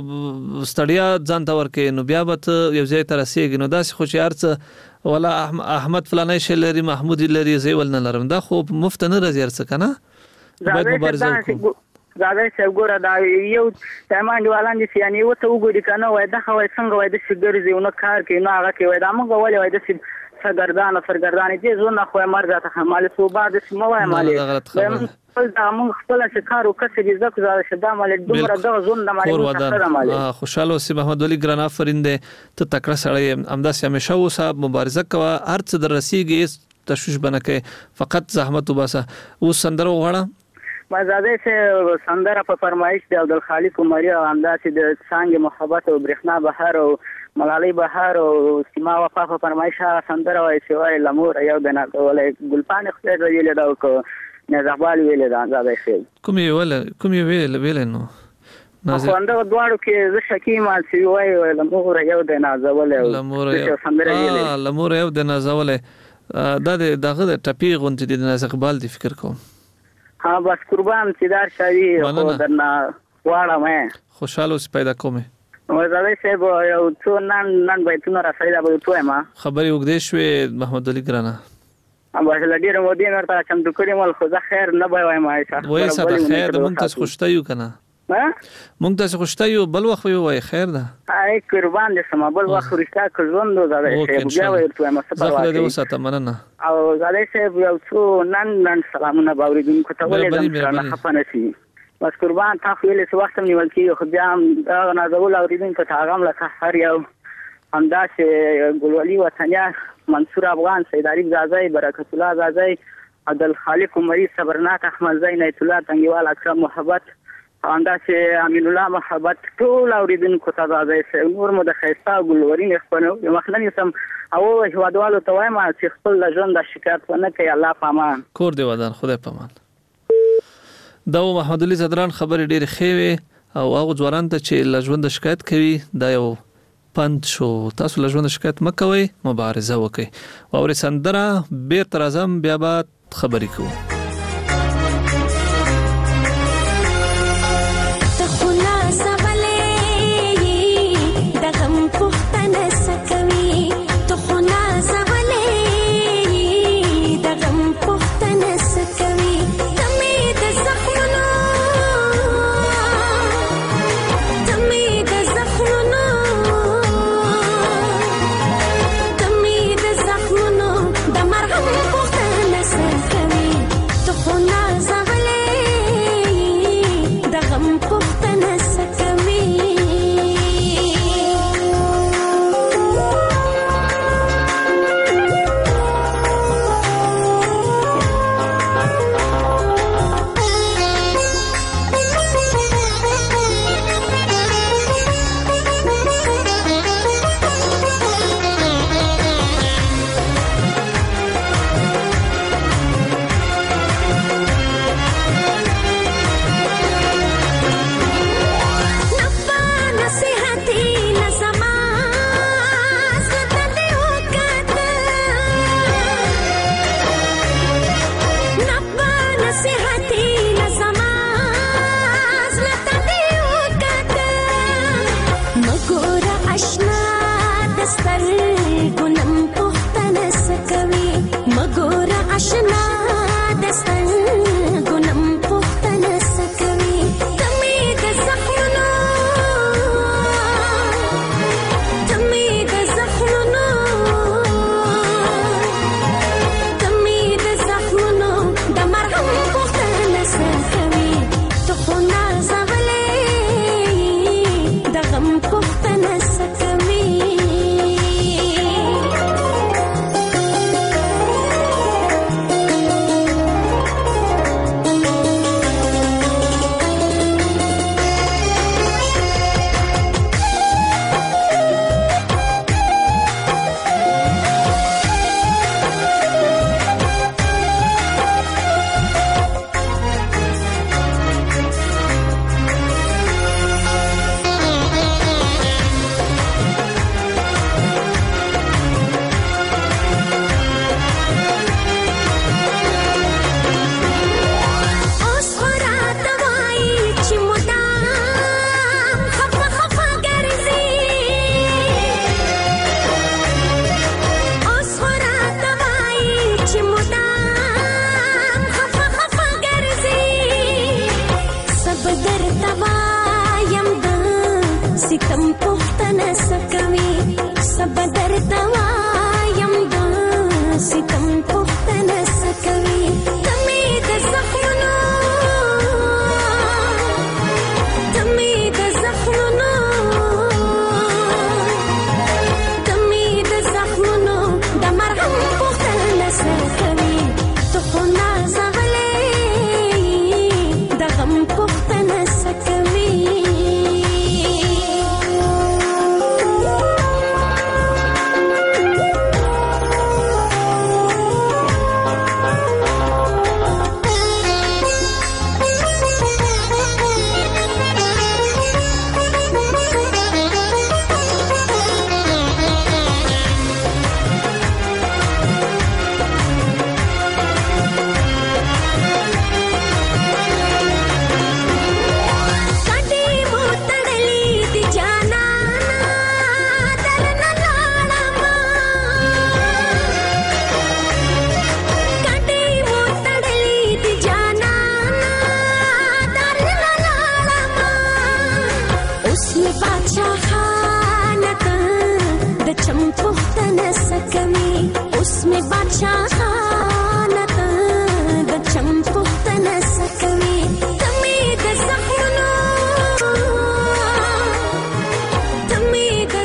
ستړیا ځان ته ورکړي نو بیا به یو ځای ته رسېږي نو داسې خو چې هر څه ولا احمد فلانی شی لري محمود لري زی ول نه لرم دا خو مفت نه راځي هر څه کنه باید مبارزه وکړو زاده چې ګوره دا یو تمام ډیوالان دي یعنی وته وګوري کنه وای دا خو څنګه وای د شګر زیونه کار کوي نو هغه کوي دا موږ ولې وای د سرګردان سرګردان دي زونه خو مرګه ته مال سو بعد سمو وای مال خپل دا موږ خپل چې کار وکړي د زکه زاده شدا مال دومره دا زون د مال خوشاله اوسې محمد ولی ګران آفرین دې ته تکړه سړی امداسي همیشه اوسه مبارزه کوه هر څه در رسیږي تشویش بنه کوي فقط زحمت وباسه او سندره وغواړه ما زاده چې سندره په فرمایش دی عبد الخالق عمری او همداسې د څنګه محبت او برېښنا بهار او ملالۍ بهار او سیما وفا په فرمایش سندره وایي چې وایي لمور یو دنا ولې ګلپان خپل ویل دا کو نه زغبال ویل دا زاده شي کوم ویل کوم ویل ویل نو نازل خو انده دواړو کې ز شکیما چې وایي لمور یو دنا زول لمور یو لمور یو دنا زول دا دغه ټپی غونډې د نازقبال دی فکر کوم ها بس قربان چې دار شاوی خو درنا واړه مې خوشاله اوس پیدا کومه وزاوی صاحب یو څو نن نن بیتونه را پیدا به توه ما خبري وګدې شوې محمد علي ګرانه ابا لډیر مودي مرته چم د کړي مل خو ځه خیر نه به وای ما ایسه وای ساده خیر د مونږ تاسو خوشته یو کنه ها مونږ تاسو خوشته یو بل وخت وای خیر ده ay قربان دې سم بل وخت رښتا کړون نو دا بیا وای ته ما څه پروا دې وساته مننه او زاده صاحب یو څو نن نن سلامونه باورېدونکو ته ولې نه خپنه شي بس قربان تاسو یې څه وخت نیول کیږي خو بیا دا نازول اوریدونکو ته هغه لکه هر یو همداسې ګلولي وطنیا منصور افغان سید علی زازای برکت الله زازای عبد الخالق عمري صبرناک احمد زین ایت الله تنگیوال اکرم محبت اندا چې امین الله محبت ټول اوریدونکو ته راځي نور مو د خیستا ګلورین خپنو مخنن سم او هوادوالو ته وایم چې خپل ژوند د شکایت ونه کوي الله پامان کور دی ودان خدای پامان دا محمد علي زدران خبرې ډېرې ښې وې او هغه ځوانان ته چې له ژوند شکایت کوي دا یو پند شو تاسو له ژوند شکایت مکوئ مبارزه وکړئ او سندره بیرته راځم بیا به خبرې کوو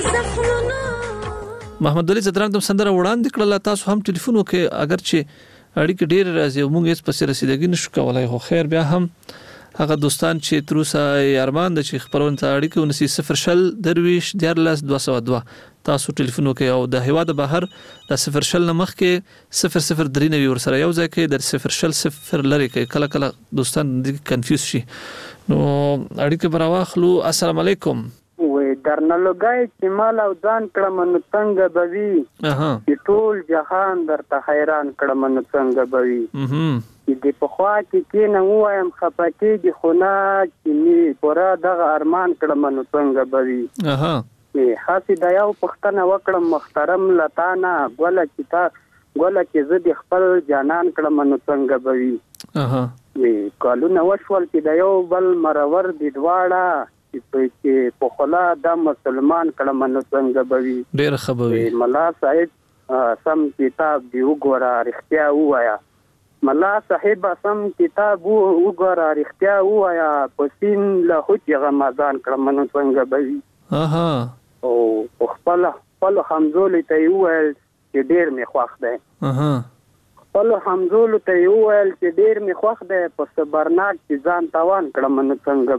محمد علي زدران د سندره وړاندې کړل تاسو هم ټلیفون وکړئ اگر چې اړیکې ډېر راځي موږ هیڅ پسې رسیدګي نشو کولای خو خیر بیا هم هغه دوستان چې تر اوسه ارمان د چې خبرونه ته اړیکه ونسي صفر شل درویش دیارلس دوه سوه دوه تاسو ټلیفون وکړئ او د هیواد بهر د صفر شل نه مخکې صفر صفر درې نوي ورسره یو ځای کې د صفر شل صفر لري کې کله کله دوستان کنفیوز شي نو اړیکه به راواخلو. السلام علیکم. وې درنه لګای چې مال او ځان کړم نو څنګه بوي چې ټول جهان درته حیران کړم نو څنګه بوي چې د پخوا کې کې نه وایم خپکیږي خو نه چې می پورا دغه ارمان کړم نو څنګه بوي. اها خاصه دا یو پښتنه وکړم محترم لتانا ګوله چې تا ګوله چې زه د خپل جانان کړم نو څنګه بوي. اها وی کالونه وشول چې دا یو بل مرور د دواړه چې په خلا د مسلمان کلم نو څنګه بوي. ډېر خبري ملا صاحب سم کتاب دی وګوره رښتیا وایا. ملا صاحب سم کتاب وګوره رښتیا وایا پسین له هوچ رمضان کلم نو څنګه بوي. اها او خپل خپل همزولې ته ویل چې ډېر می خوښ دی. اها خپل همزولو ته ویل چې ډېر می خوښ دی په صبرناک چې ځان تاوان کړم نو څنګه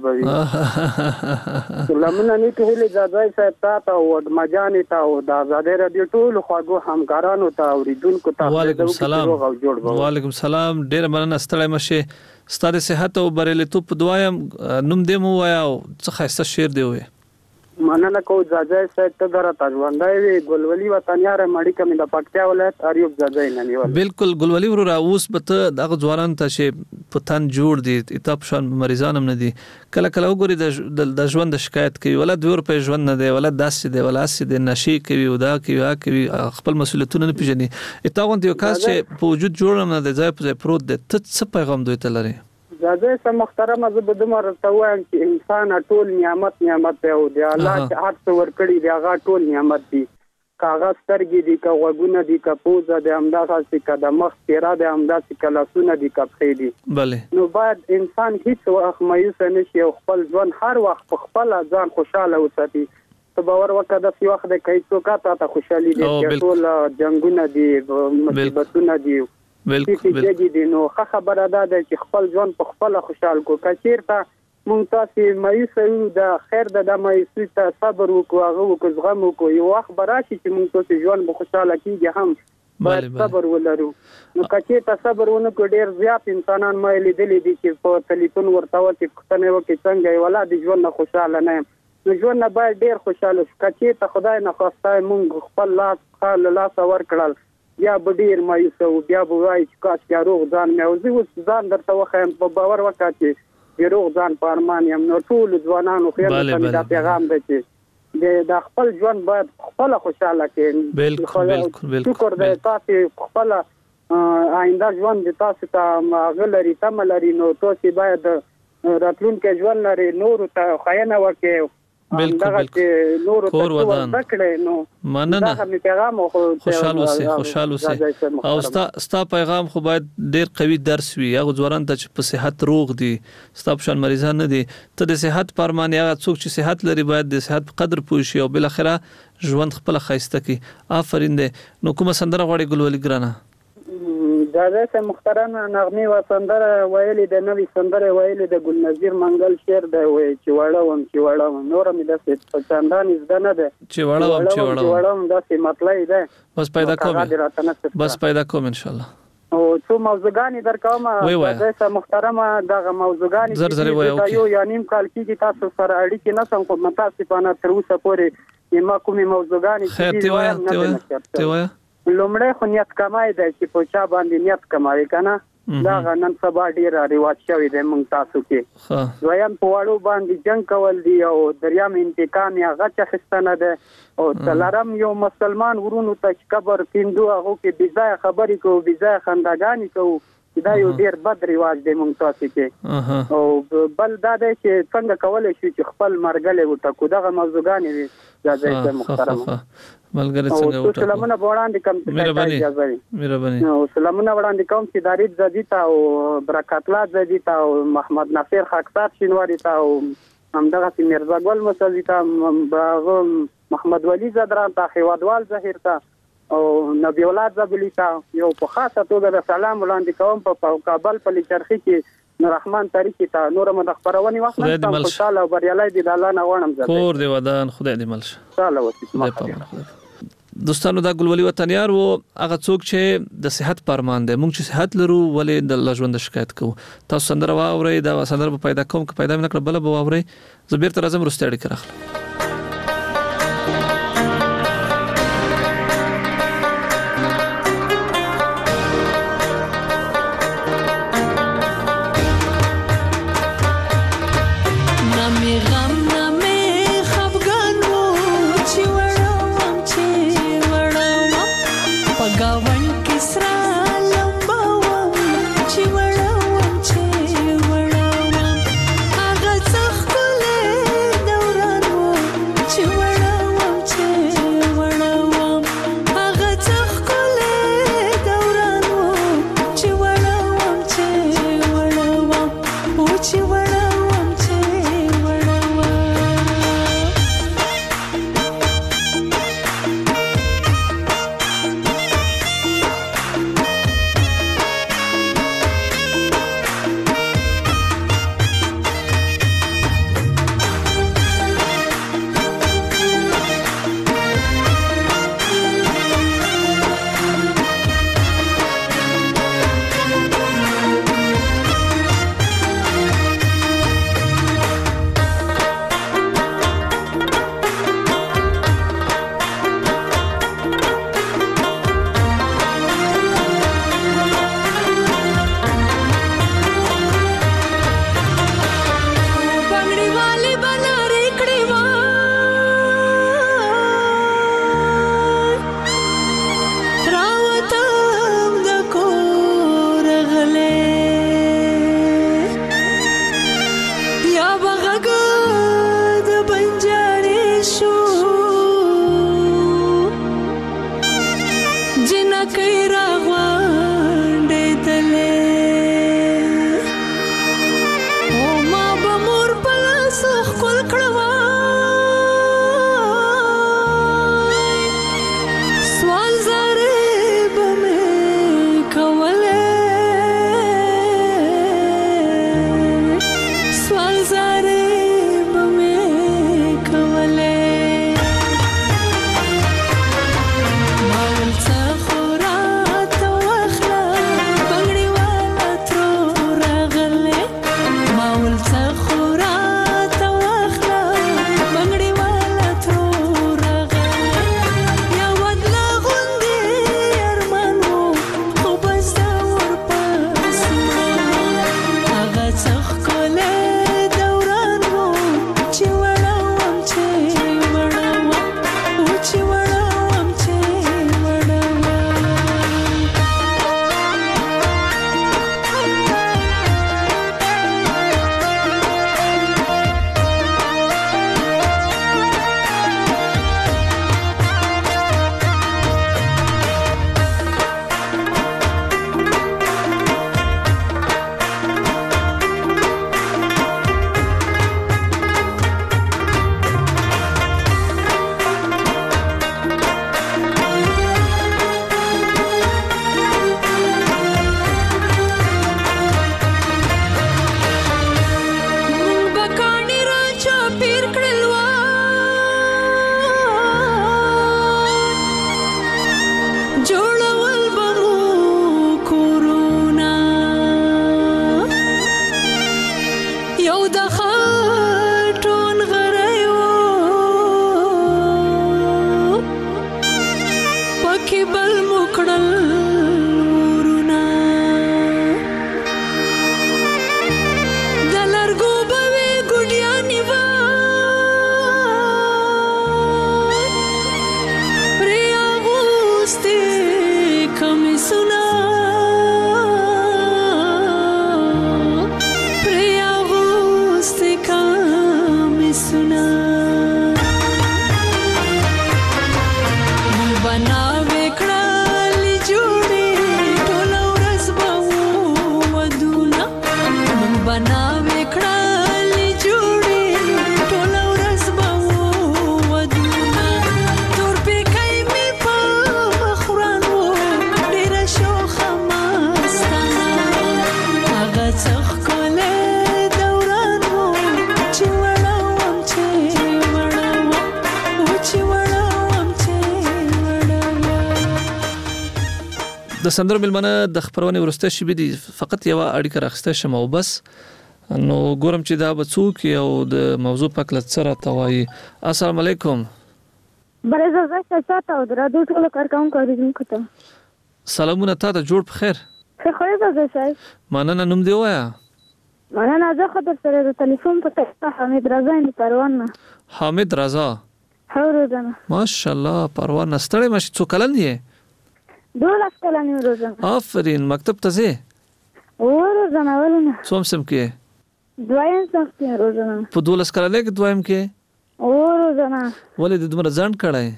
بوي. لمنه نیټه هلي ځای صاحب ته او مجانې ته او د آزادۍ رادیو ټول خواږو همکارانو ته اوریدونکو ته وعلیکم السلام. وعلیکم السلام. ډېر مننه ستړی مشه ستاسو صحت او بریالیتوب په دعایم نوم دې مو وایا او څه ښایسته شعر دی وې. مننه کو ځای صاحب ته درته ژوندای وي ګلولي وطنیار مړی کمه د پکتیا ولایت اریوب ځای نه نیول. بالکل ګلولي ورو اوس به ته دغه ځوانان ته چې په تن جوړ دي اتاب شان مریضان هم نه دي کله کله وګوري د ژوند شکایت کوي ولا دوه روپے ژوند نه دی ولا داسې دی ولا اسې دی نشي کوي او دا کوي کوي خپل مسولیتونه نه پیژني. اتاغون یو کس چې په وجود جوړ نه دی ځای په پروت دی ته څه پیغام دوی ته لري؟ زه سم محترمه زه به دومره ته وایم چې انسان ټول نعمت نعمت دی او دی الله چې هر څه ورکړي دی هغه ټول نعمت دی. کاغذ سترګې دي که غوږونه دي که پوزه دی همداسې که د مخ څېره دی همداسې که لاسونه دي که پښې دي. بلې نو باید انسان هیڅ وخت مایوسه نه شي او خپل ژوند هر وخت په خپله ځان خوشحاله وساتي. ته باور وکړه داسې وخت دی که هېڅوک تا ته خوشحالي دي چې ټول جنګونه دي مصیبتونه دي بالکل بالکل دي. نو ښه خبره ده چې خپل ژوند په خپله خوشحال کړو. که چېرته مونږ تاسې مایوسه یو د خیر ده د مایوسۍ ته صبر وکړو هغه وکړو زغم وکړو یو وخت به راشي چې مونږ تاسې ژوند به خوشحاله کېږي هم باید صبر ولرو. نو که چېرته صبر ونه کړو ډېر زیات انسانان ما لیدلي دي چې په تلیفون ورته وکړي پوښتنه وکړي څنګه یې ولا د ژوند نه خوشحاله نه یم. نو ژوند نه باید ډېر خوشحاله شو. که چېرته خدای نخواسته مونږ خپل لاس ښه له لاسه ورکړل بیا به ډېر مایوسه وو بیا به وایي چې کاشکې روغ ځان مې او زه اوس ځان درته وښیم په باور وکړه چې د روغ ځان په ارمان یم. نو ټولو ځوانانو خیر ته مې دا پیغام دی چې د خپل ژوند باید خپله خوشحاله کړي. شکر دی تاسې خپله آینده ژوند د تاسو ته هغه لري تمه لري نو تاسې باید راتلونکی ژوند لري نورو ته ښیینه وکړئ. بالکل بالکل کور ودان مننه خوشحال اوسئ خوشحال اوسئ او ستا ستا پیغام خو باید ډیر قوي درس وي هغه ځوانان ته چې په صحت روغ دي ستا په شان مریضان نه دي ته د صحت په ارمان هغه څوک چې صحت لري باید د صحت په قدر پوه شي او بل اخره ژوند خپل ښایسته کړي. آفرین دی. نو کومه سندره غواړي ګلولي ګرانه؟ دا زه محترم نغمه و سندره ویلې د نوې سندره ویلې د ګل نذیر منګل شعر دی وای چې وړم چې وړم نور مې داسې په چندان زده نه ده چې وړم چې وړم وړم داسې مطلب دی بس پیدا کوم بس پیدا کوم ان شاء الله. او څو موضوعګانی درکوم زه محترمه دغه موضوعګانی زر زر وایو یو یا نیم کال کېږي تاسو سره اړیکې نه سم خو متاسفانه تر اوسه پورې ما کومې موضوعګانی خیر تی وایه تی وایه تی وایه لومړی خو نیت کمای دی چې په چا باندې نیت کموي که نه دغه نن سبا ډېر رواج شوی دی موږ تاسو کې. دویم په وړو باندې جنګ کول دي او دریم انتقام یا غچ اخیستنه ده او څلورم یو مسلمان ورونو ته چې قبر کیندو هغو کې بېځایه خبرې کوو بېځایه خنداګانې کوو دا یو ډېر بد رواج دی موږ تاسو کې. او بل دا دی چې څنګه کولی شو چې خپل مرګلی وټاکو دغه موضوعګانې وي دا ځای محترمه ملګری څنګه وټاکو. سلامونه وړاندې کوم مهرباني مهرباني نو سلامونه وړاندې کوم چې دارید زدي ته او برکت الله زدي ته او محمد ناصر خاکسار شینواری ته او همدغه میرزا ګل مسعودي ته محمد ولی زدران ته هیوادوال ظاهر ته او نبی اولاد زبلی تا یو په خاصه توګه د سلام وړاندې کوم په کابل په لیچرخي کې نور رحمان تاریخي ته نور مدخبرونی وخت نه خوشاله او بریالي دي د الله نه غواړم زه کور دی ودان خدای دې مل شه تعالی وسې دوستانو دا ګلولي وطنيار وو هغه څوک چې د صحت پرمان دي موږ چې صحت لرو ولې د الله ژوند شکایت کوو تاسو سندره واورئ دا سندره په پیدا کوم که پیدا نه کړ بل به واورئ زبیر تر اعظم رستاړي کړخله د سندرو ملمنه د خبرونه ورسته شي بي فقط یو اړیکه راخسته شم او بس نو ګورم چې دا بڅوک او د موضوع په کله سره توای. السلام علیکم. بله زه څه تاسو درادو ټول کارکون کوم کوته. سلامونه تاسو جوړ په خیر. څه خو یې زه مننه نوم دی وایا. مننه زه خو در سره د ټلیفون په تاسو حمید رضا نه پروان نه. حمید رضا. هو روزانه. ماشاءالله پروان نستړی ماشي څو کلن یې؟ دولس کلن یم روزانه. آفرین مکتب ته ځې؟ او روزانه ولونه. څوم سم کې؟ دویم سم کې روزانه. په دولس کلنه کې دویم کې؟ او روزانه. ولې د دومره ځان کړای؟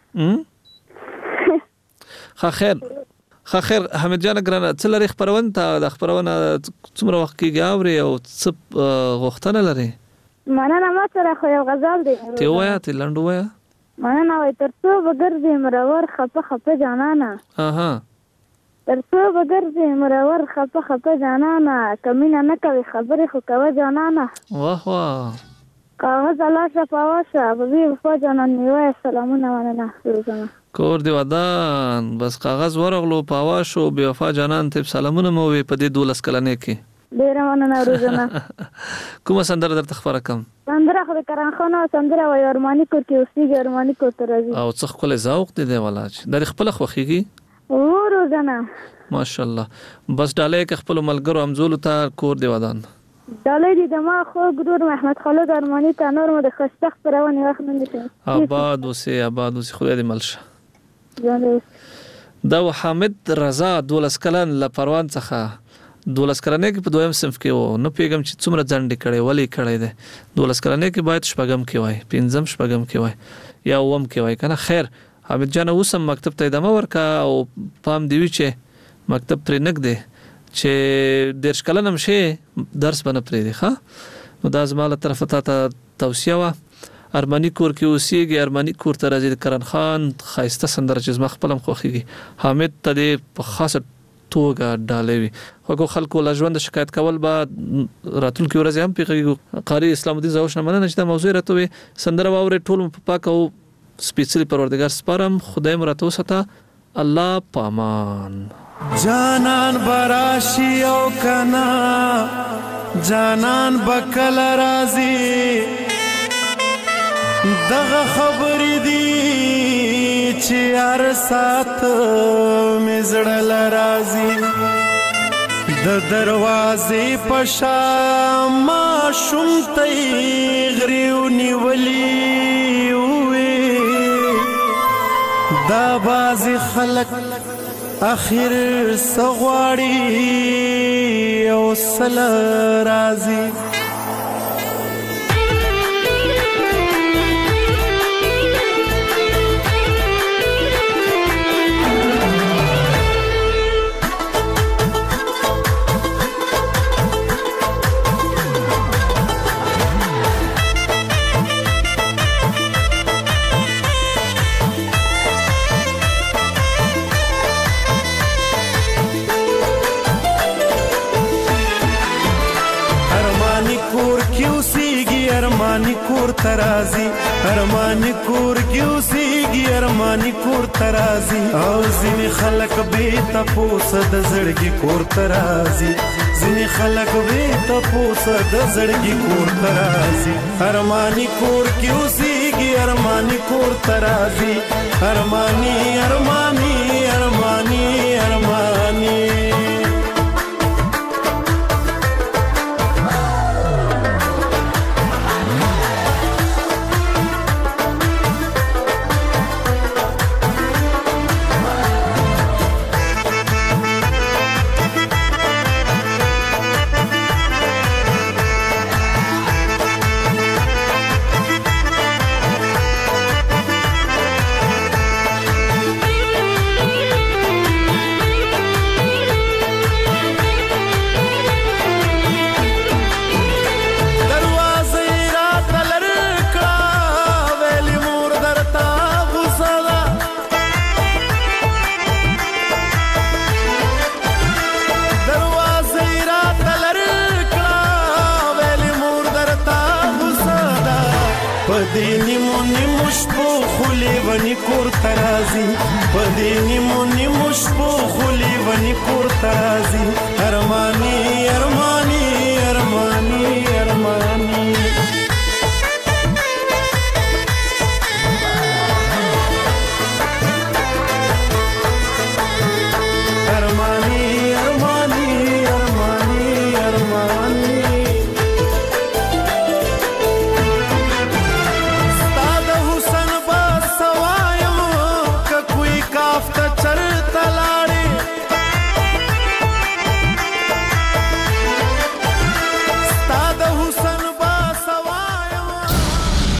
ښه خیر ښه خیر حمید جان ګرانه څه لري خبرونه ته د خبرونه څومره وخت کېږي اوري او څه غوښتنه لري؟ مننه ما سره خو یو غزل دی. ته وایا ته لنډ وایا. مننه وای تر څو بګرځي مرور خپه خپه جانانا. اها تر څو بګرځي مرور خپه خپه جانانا کمینه نه کوي خبرې خو کوي جانانا. واه واه کاغذ الله شفاواشه ببي وفا جانان نیوه سلامونه مننه روزانه. کور دی ودان بس کاغذ ورغلو پاواشو بی وفا جانان ته سلامونه مو وي په دې دولس کلنې کې. ډیر مننه روزانه. کومه سندره درته خبره کوم؟ سندره خو د کران خان سندره وای ارمانی کور کې اوسېږي ارمانی کور ته راځي. او څه خپل ذوق دی دی ولاج د خپل خوخيږي. او روزانه ماشاءالله بس ډالې کې خپل ملګرو امزول ته کور دی ودان. ډالې دي د ما خو ګرور محمد خالد ارمانی ته نور مو د خشتخ پرونه وخت نه نشي. آباد وسه آباد وسه خو دې ملشه. دا حامد رضا دولس کلن ل پروان څخه دولس کلنې کې په دویم صنف کې وو نو پیغام چې څومره ځنډ کړي ولې کړي ده دولس کلنې کې باید شپږم کې وای پنځم شپږم کې وای یا اوم کې وای کنه. خیر حمید جان اوسم مکتب ته ادامه ورکا او پام دی چې مکتب پر نګ دی چې درس کلنم شي درس بنه پرې دی ښه. نو دا زماله طرف ته توصیه وا ارمانی کور کې اوسېږي ارمانی کور ته راځي کرن خان خایسته سندره چې زما خپلم خوخيږي. حامد ته په خاصه توګه ډالوي خو خلکو لا ژوند شکایت کول با راتل کې ورځ هم پیږي. قاری اسلام الدین زوش نه مننه چې دا موضوع راته سندره واوري ټول په پاک او سپیشلی پروردگار سپارم خدای مراتو ستا الله پامان. جانان براشي او کنا جانان بکل رازي دغه خبرې دي چې هر سات مزړل رازي د دروازې په شا ما شومتې غریو نیولې وې دا بازي خلک اخر سغواړي او سل رازي. ارمانی کور ترازی ارمانی کور کیوسیږي ارمانی کور ترازی او ځینې خلک به تاسو د زړګي کور ترازی ځینې خلک به تاسو د زړګي کور ترازی ارمانی کور کیوسیږي ارمانی کور ترازی ارمانی ارمانی ارمانی ارمانی پدې نیمو نیمو شپو خولې ونی کور ترازی پدې نیمو نیمو شپو خولې ونی کور ترازی ارمانی ارمان